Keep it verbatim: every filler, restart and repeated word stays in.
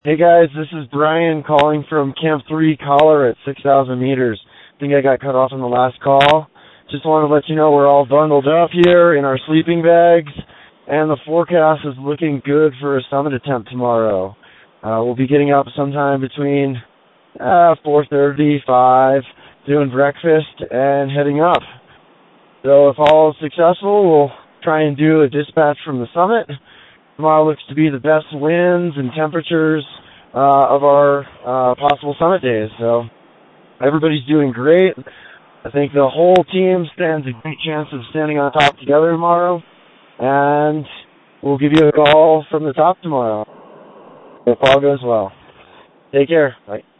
Hey guys, this is Brian calling from Camp three Collar at six thousand meters. I think I got cut off in the last call. Just want to let you know we're all bundled up here in our sleeping bags, and the forecast is looking good for a summit attempt tomorrow. Uh, we'll be getting up sometime between uh, four thirty, five, doing breakfast, and heading up. So if all is successful, we'll try and do a dispatch from the summit. Tomorrow looks to be the best winds and temperatures uh, of our uh, possible summit days. So everybody's doing great. I think the whole team stands a great chance of standing on top together tomorrow. And we'll give you a call from the top tomorrow if all goes well. Take care. Bye.